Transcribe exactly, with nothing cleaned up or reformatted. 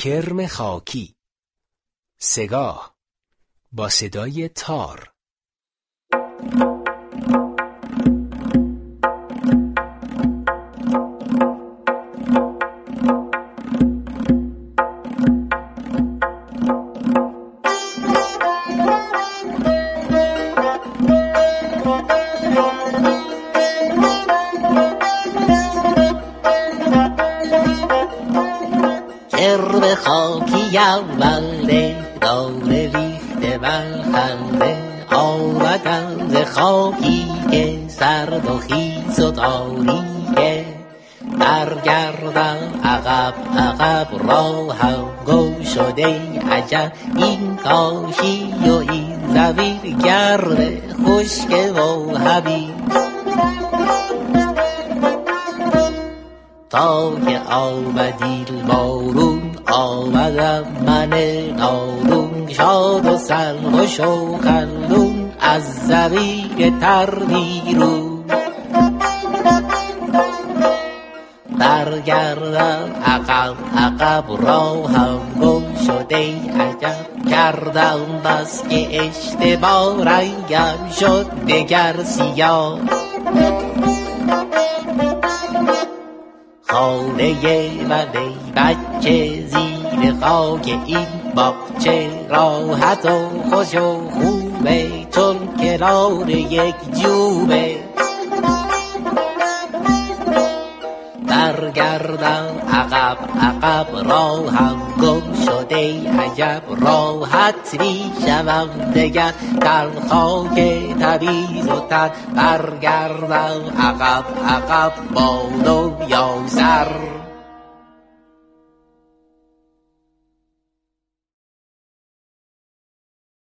کرم خاکی. سگاه با صدای تار. کرم خاکی اول داره ریخته بر خنده، آمدن ز خاکی که سرد و خیس و تاریکه. برگردم عقب عقب راهم گم شده عجب، این کاشی و این زمین گرد خشک و حبیب. تا که آمدی بارون آمدم من نادون، شاد و سرخوش و خندون از زمین تر بیرون. برگردم عقب عقب راهم گم شده عجب، کردم بس که اشتباه رنگم شد دگر سیاه. خانه من ای بچه زیر خاک این باغچه، راحت و خوش و خوبه چون کنار یک جوبه. برگردم عقب عقب راهم گم شده عجب، راحت می شوم دگر در خاک تمیز و تر. برگردم عقب عقب با دنیا سر.